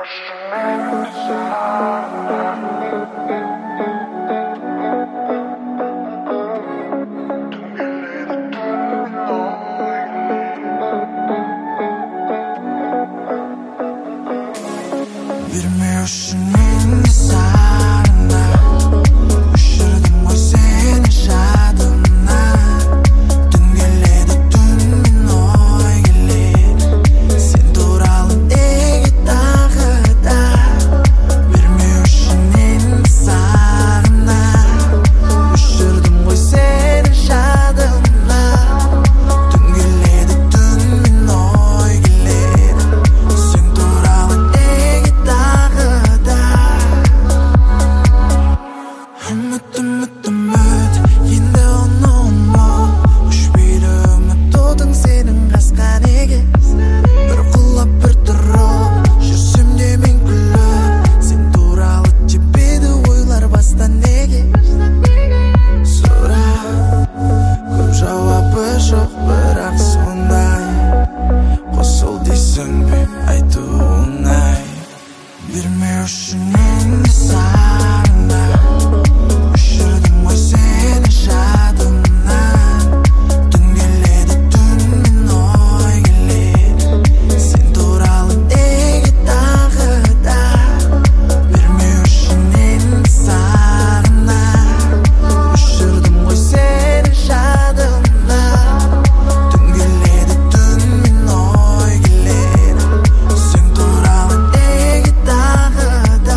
Bilmiyorsun şimdi sana düşürdüm o seni şadına. Dün geledi dün oy gelir sen turalım egi tağıda. Bilmiyorsun şimdi sana düşürdüm o seni şadına. Dün geledi dün oy gelir sen turalım egi tağıda. Ümit енді оны ұмыт өшпейді үміт отың сенің қасқан неге бір құлап бір тұрып жүрсем де мен күліп сен туралы тепеді ойлар бастан неге сұрақ көп жауабы жоқ бірақ сондай қосыл дейсің бе айту оңай бермеу үшін енді сағына düşürdüm o seni şadımdan. Dün geledi dün oy gelir sen turalım egi tağıda. Vermiyorsun elini sağına düşürdüm o seni şadımdan. Dün geledi dün oy gelir sen turalım egi tağıda.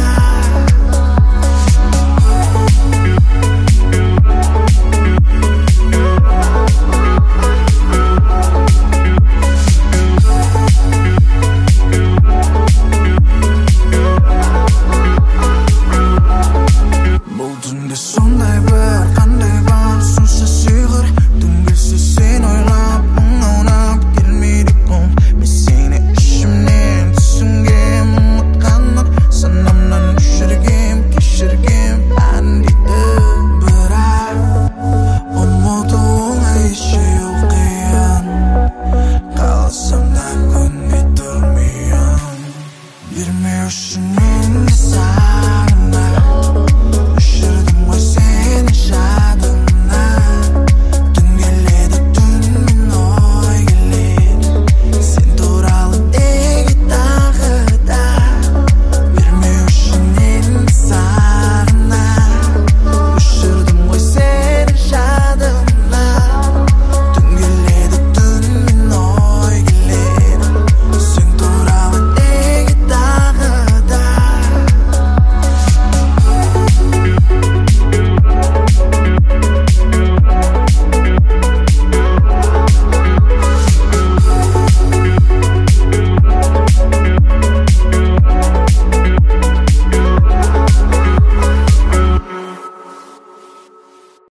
Бұл түнде сондай бір қандай бар сонша сыйғыр. Түн келсе сен ойлап мұң аунап келмейді мұң. Мен сені ішімнен түсінгем ұмытқанмын санамнан өшіргем кешіргем бәрін дейді. Бірақ ұмыту оңай ешеу қиын қаласам да көнбей тұрмайын. Бермеу үшін енді саған